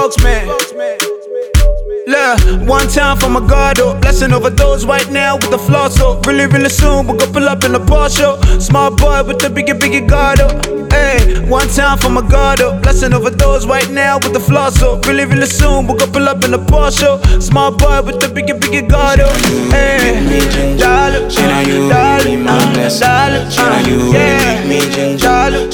spokesman. Look, one time for my God, oh, blessing over those right now with the floor. So really, really soon we'll go pull up in the Porsche. Small boy with the biggie God, oh. Hey, one time for my God, oh, blessing over those right now with the floor. So really, really soon we'll go pull up in the Porsche. Small boy with the biggie God, oh. Hey, dollar, dollar, dollar, yeah, dollar,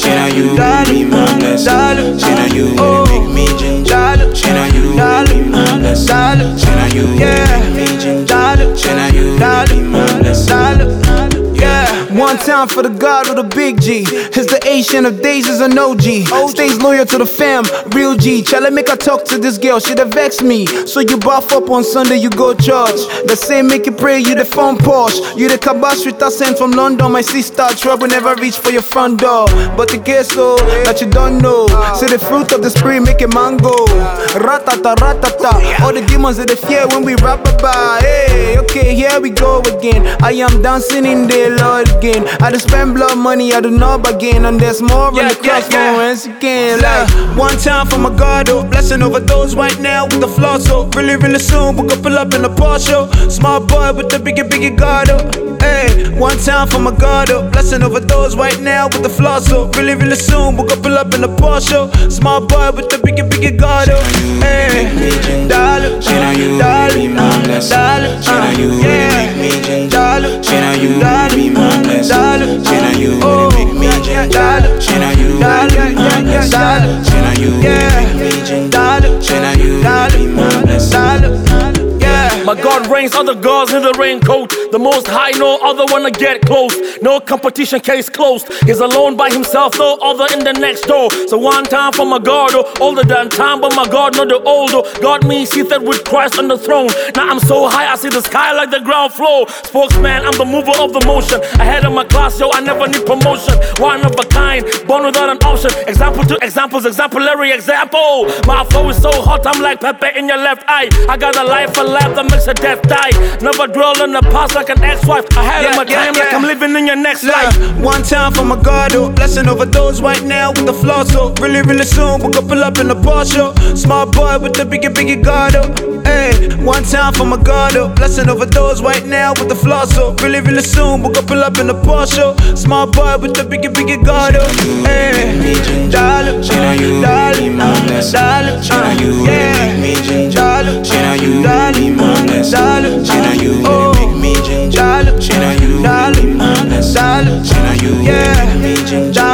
yeah. One time for the God with a big G. He's the Asian of days, is an OG. Stays loyal to the fam, real G. Chale make I talk to this girl, she da vex me. So you buff up on Sunday, you go church. The same make you pray, you the phone Porsche. You the Kabash with a sent from London. My sister trouble never reach for your front door. But the case so that you don't know. See the fruit of the spirit make a mango. Ratata, ratata. All the demons that they fear when we rap about. Hey, okay, here we go again. I am dancing in the Lord again. I do spend blood money, I do not bargain. And there's more on the cross once again. Like one time for my God, oh, blessing over those right now with the floor. So really, really soon we'll go pull up in the Porsche. Small boy with the biggie God, oh. Hey, one time for my God, oh, blessing over those right now with the floor. So really, really soon we'll go pull up in the Porsche. Small boy with the biggie God, oh. Hey, dollar, dollar, dollar, yeah, dollar, dollar, oh, my God reigns, other gods in the raincoat. The most high, no other wanna get close. No competition, case closed. He's alone by himself, no other in the next door. So one time for my God, oh, older than time, but my God, not the older. God me seated with Christ on the throne. Now I'm so high, I see the sky like the ground floor. Spokesman, I'm the mover of the motion. Ahead of my class, yo, I never need promotion. One of a kind, born without an option. Example to examples, exemplary example. My flow is so hot, I'm like pepper in your left eye. I got a life, a laugh that makes a death die. Never dwell in the past like an ex-wife. Ahead of my time, like I'm living in your next life. One time for my God, oh, blessing over those right now with the floor. So really, really soon we'll go pull up in the Porsche. Small boy with the biggie God, oh. Hey, one time for my God, oh, blessing over those right now with the floor. So really, really soon we'll go pull up in the Porsche. Small boy with the biggie God, oh. Hey, dollar, dollar, dollar, yeah, dollar, dollar, dollar, oh, dollar, dollar, yeah, dollar.